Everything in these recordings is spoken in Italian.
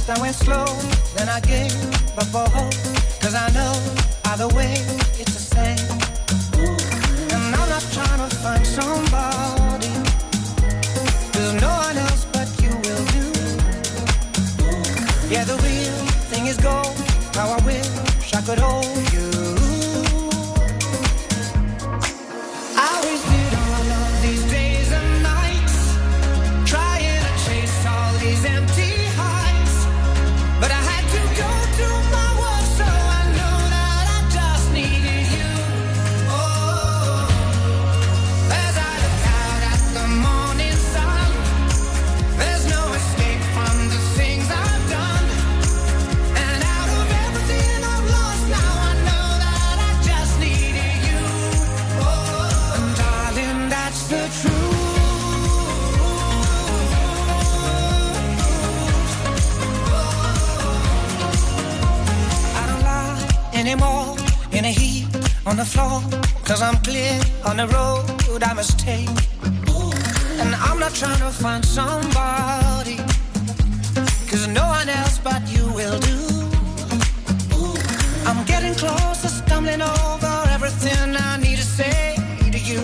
I went slow, then I gave up all hope, 'cause I know either way it's the same. And I'm not trying to find somebody, 'cause no one else but you will do. Yeah, the real thing is gold, how I wish I could hold you. I wasted all of these days and nights trying to chase all these empty highs, but I had to go to my worst, so I know that I just needed you. Oh, as I look out at the morning sun, there's no escape from the things I've done, and out of everything I've lost, now I know that I just needed you. Oh, and darling, that's the truth. I don't lie anymore in a heap on the floor, 'cause I'm clear on the road I must take. And I'm not trying to find somebody, 'cause no one else but you will do. I'm getting closer, stumbling over everything I need to say to you.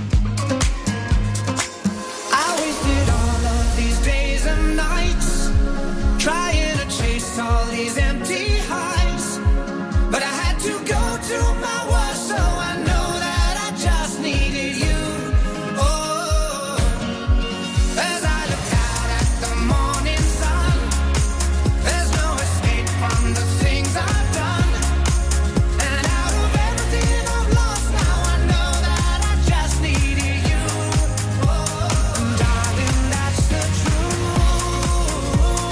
I wasted all of these days and nights trying to chase all these empty highs, but I had to go to my worst, so I know that I just needed you. Oh, as I look out at the morning sun, there's no escape from the things I've done, and out of everything I've lost, now I know that I just needed you. Oh, darling, that's the truth.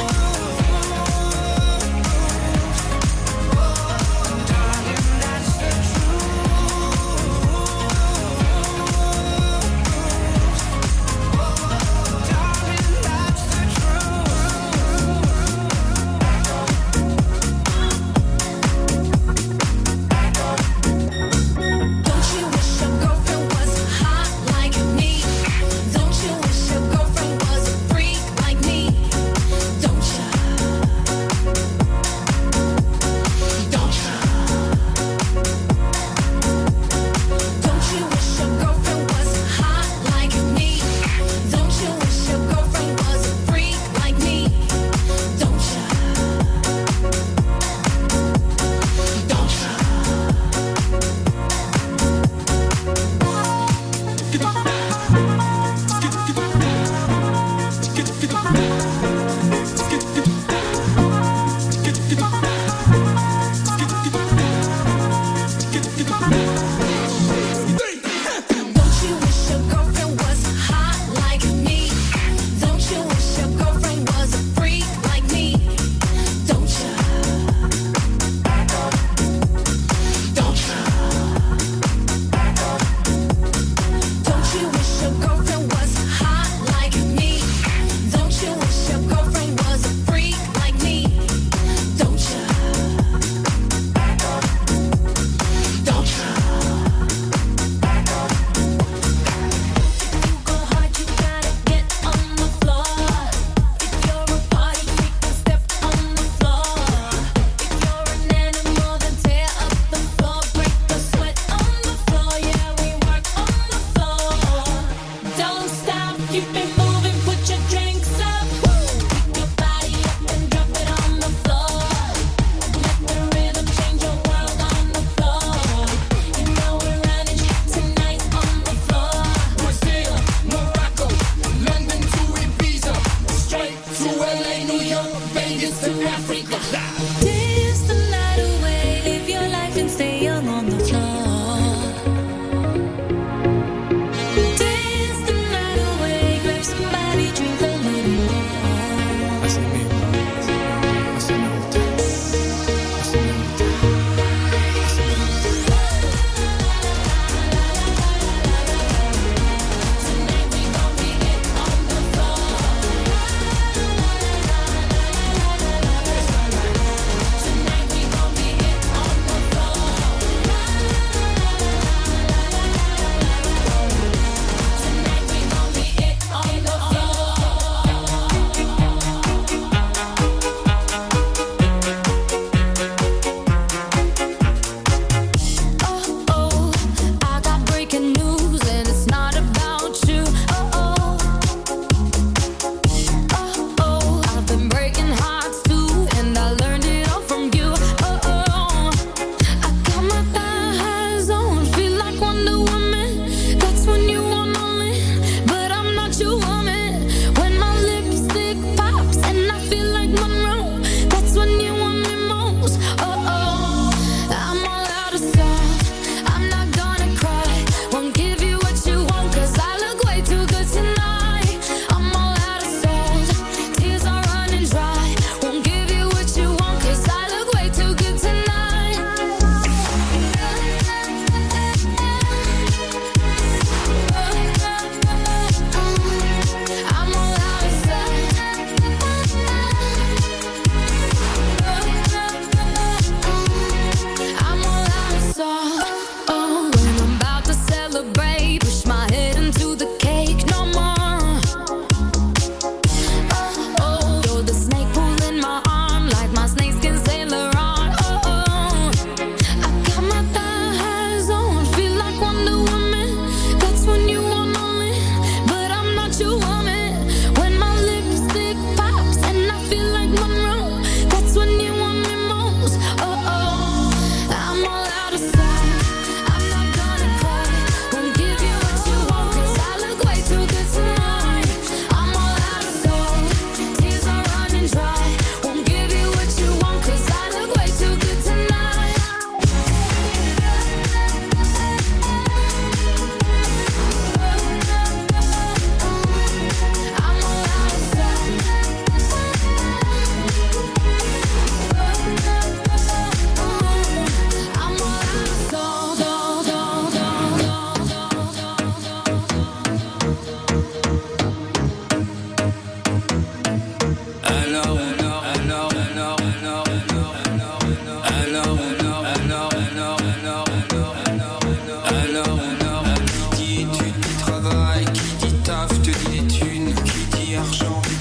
Oh, darling, that's the Don't you wish your girlfriend was hot like me? Don't you wish your girlfriend was a freak like me? Don't you? Don't you? Don't you wish your girlfriend was hot like me? Don't you wish your girlfriend was a freak like me? Don't you? Don't you? Don't you wish your girlfriend was hot like me? Don't you wish your girlfriend was a freak like me? Don't you? Don't you? Don't you wish your girlfriend was hot like me? Don't you wish your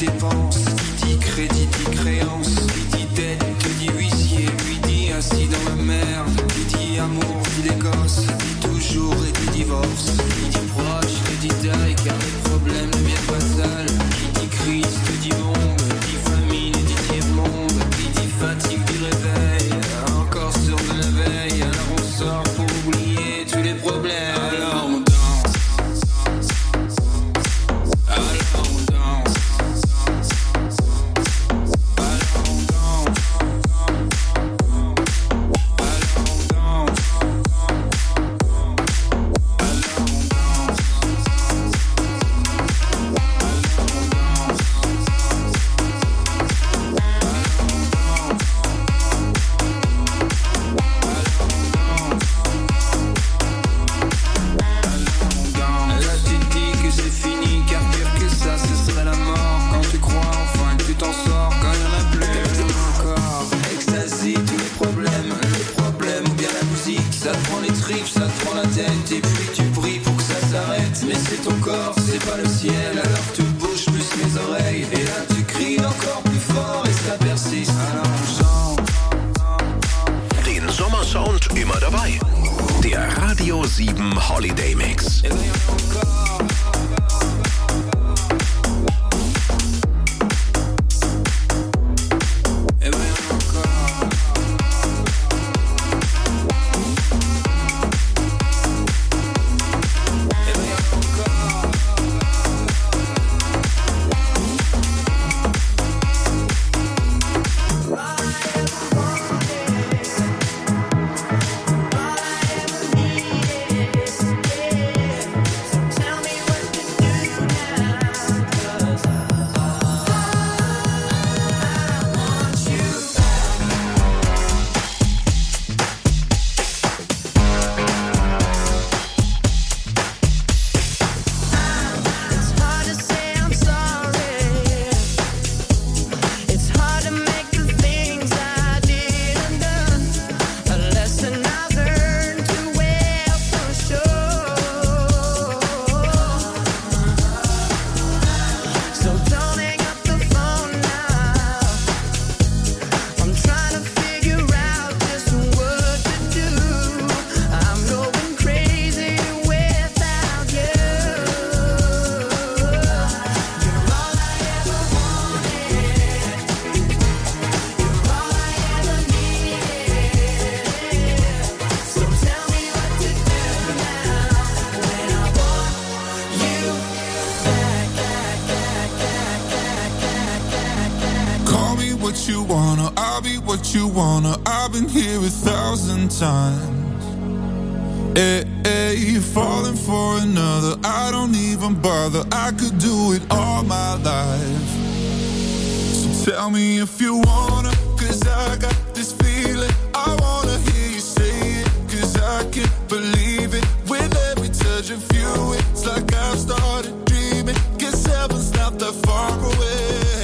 dépense. Qui dit crédit dit créance. Qui dit dette te dit huissier. Lui dit assis dans la merde. Qui dit amour dit les gosses. Dit toujours et dit divorce. Qui dit proche te dit taille car les problèmes ne viennent pas seuls. Qui dit crise te dit bombe. Dit famine et dit tiers-monde. Qui dit fatigue dit réveil. Encore sur de la veille. Alors on sort pour oublier tous les problèmes. Alors on danse. Alors on danse. Alors on danse. Ça te prend les tripes, ça te prend la tête. Et puis tu pries pour que ça s'arrête. Mais c'est ton corps, c'est pas le ciel. Alors tu bouges plus les oreilles. Et là tu cries encore plus fort. Et ça persiste, alors on chante. Den Sommersound immer dabei. Der Radio 7 Holiday Mix. Et ben y'en a encore. I've been here 1,000 times. Hey, hey, you're falling for another. I don't even bother. I could do it all my life. So tell me if you wanna, 'cause I got this feeling. I wanna hear you say it, 'cause I can't believe it. With every touch of you, it's like I've started dreaming. 'Cause heaven's not that far away.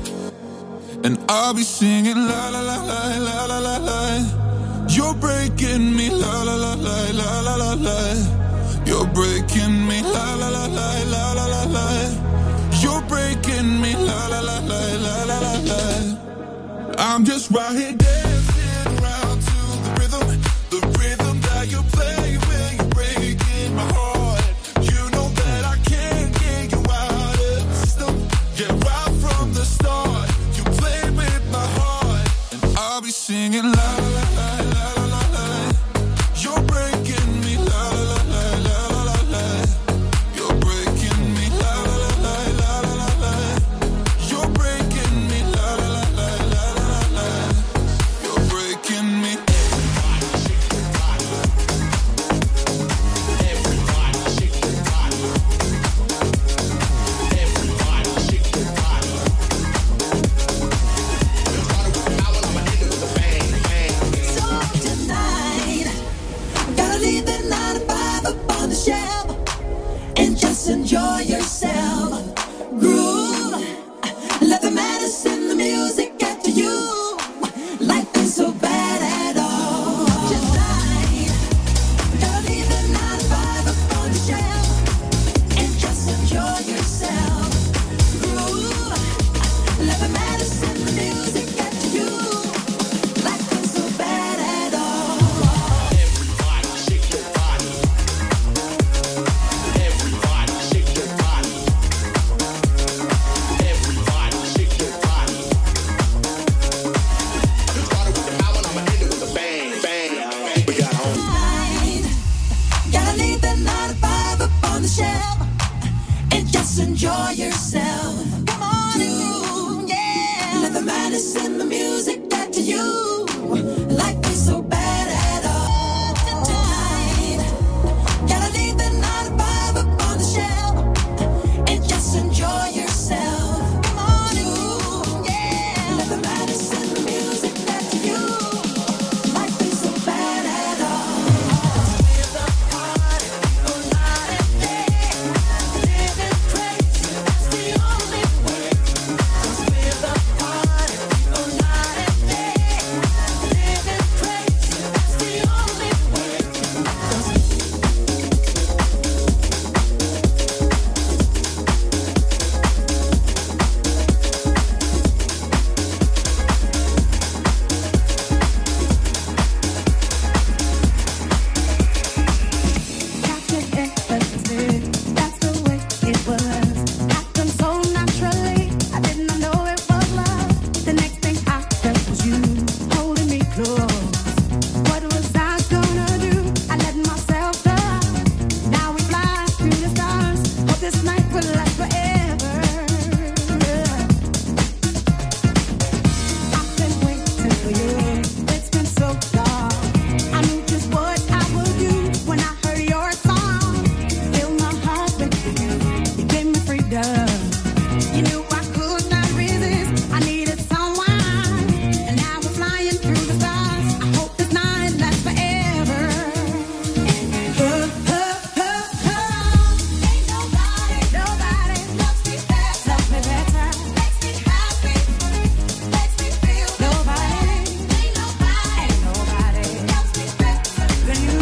And I'll be singing la la la la la la la la. You're breaking me la la la la la la la la. You're breaking me la la la la la la la la. You're breaking me la la la la la la la la. I'm just right here dancing around to the rhythm that you play when you're breaking my heart. You know that I can't get you out of the system. Yeah, right from the start. I'll be singing la la la la la la la. You're breaking me la la la la la la la. You're breaking me la la la la la la la. You're breaking me la la la la la la la. You're breaking me. Bang, bang. medicine, the music that to you. Life is so bad at all tonight. Gotta leave the 9 to 5 up on the shelf and just enjoy yourself. Come on, you, yeah. Let the medicine, the music that to you. Life is so bad at all. Feel the party all night and day. Living crazy, that's the only way. Feel the party all night and day. Living crazy, that's the only way. That's the way it was. Happened so naturally. I did not know it was love. The next thing I felt was you holding me close. What was I gonna do? I let myself go. Now we fly through the stars. Hope this night will last forever. I've been waiting for you. It's been so long. I knew just what I would do when I heard your song. Fill my heart with you. You gave me freedom. You knew I could not resist. I needed someone, and now we're flying through the stars. I hope this night lasts forever. Ain't nobody loves me better. Makes me happy, makes me feel. Nobody loves me better than you.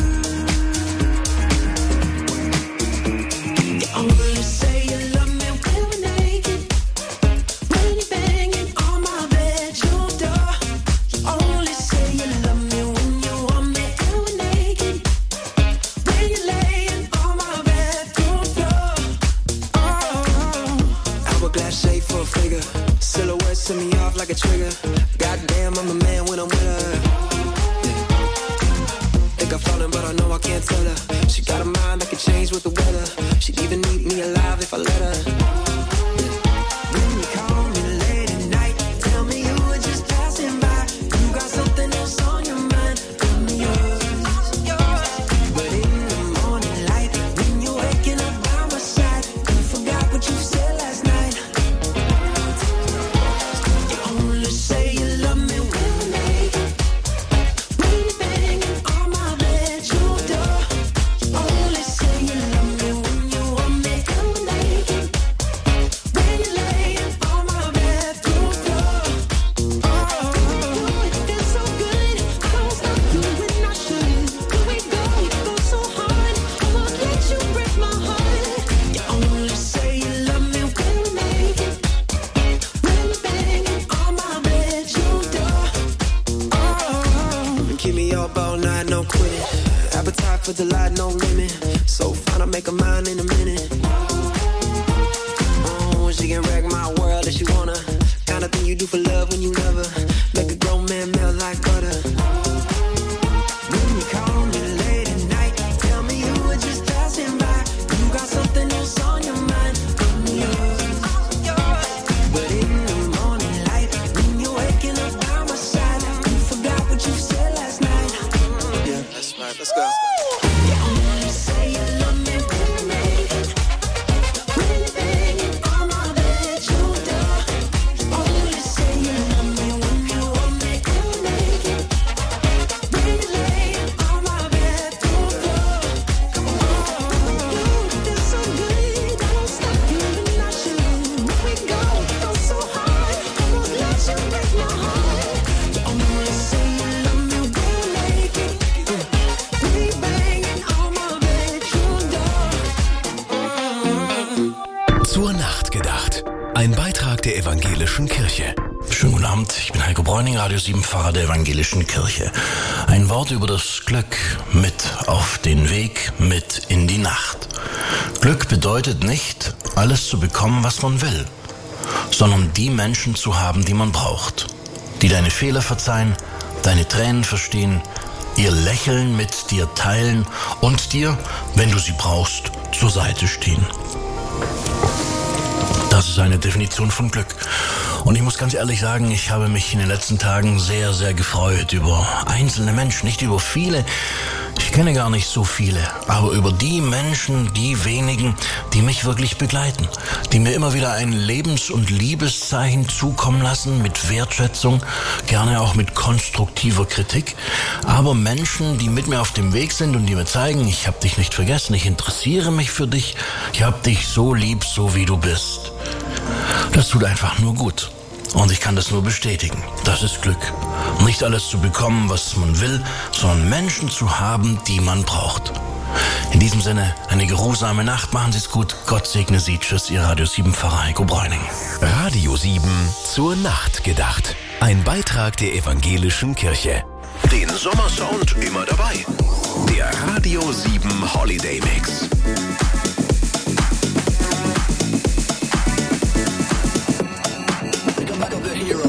You only say you love me when we're naked. When you're banging on my bedroom door. You only say you love me when you want me and we're naked. When you're laying on my bedroom floor. Hourglass shape for a figure. Silhouette set me off like a trigger. Goddamn, I'm a man when I'm with her. Think I'm falling, but I know I can't tell her. She got a mind that can change with the weather. She'd even eat me alive if I let her. When you call me late at night, tell me you were just passing by. You got something else on your mind. Tell me yours. But in the morning light, when you're waking up by my side, you forgot what you said last night. You only say you love me when we're naked. When you're banging on my bedroom door. You only say you love me when you want me and we're naked. When you're laying on my bedroom floor. It feels so good. I don't stop you when I should. Here we go, you go so hard. I won't let you break my heart. You only say you love me when we're naked. When you're banging on my bedroom door. Keep me up all night, no quitting. Appetite for delight, no limit. So fine, I'll make a mind in a minute. She can wreck my world if she wanna. Kind of thing you do for love when you love her. Make a grown man melt like butter. When you call me late at night, tell me you were just passing by. You got something else on your mind. I'm yours. But in the morning light, when you're waking up by my side, you forgot what you said last night. Yeah, that's right. Let's go. You only say you love me when we're naked. When you're banging on my bedroom door. You only say you love me when you want me and we're naked. When you're laying on my bedroom floor. Come on, it feels so good. I won't stop you when I should. Here we go, go so hard. I won't let you break my heart. You only say you love me when we're naked. We banging on my bedroom door. Zur Nacht gedacht. Ein Beitrag der Evangelischen Kirche. Schönen guten Abend, ich bin Heiko Bräuning, Radio 7 Pfarrer der Evangelischen Kirche. Ein Wort über das Glück mit auf den Weg, mit in die Nacht. Glück bedeutet nicht, alles zu bekommen, was man will, sondern die Menschen zu haben, die man braucht. Die deine Fehler verzeihen, deine Tränen verstehen, ihr Lächeln mit dir teilen und dir, wenn du sie brauchst, zur Seite stehen. Das ist eine Definition von Glück. Und ich muss ganz ehrlich sagen, ich habe mich in den letzten Tagen sehr, sehr gefreut über einzelne Menschen, nicht über viele. Ich kenne gar nicht so viele, aber über die Menschen, die wenigen, die mich wirklich begleiten, die mir immer wieder ein Lebens- und Liebeszeichen zukommen lassen, mit Wertschätzung, gerne auch mit konstruktiver Kritik, aber Menschen, die mit mir auf dem Weg sind und die mir zeigen, ich habe dich nicht vergessen, ich interessiere mich für dich, ich habe dich so lieb, so wie du bist. Das tut einfach nur gut. Und ich kann das nur bestätigen. Das ist Glück. Nicht alles zu bekommen, was man will, sondern Menschen zu haben, die man braucht. In diesem Sinne, eine geruhsame Nacht. Machen Sie es gut. Gott segne Sie. Tschüss, Ihr Radio 7-Pfarrer Heiko Bräuning. Radio 7 zur Nacht gedacht. Ein Beitrag der Evangelischen Kirche. Den Sommersound immer dabei. Der Radio 7 Holiday Mix. Hero.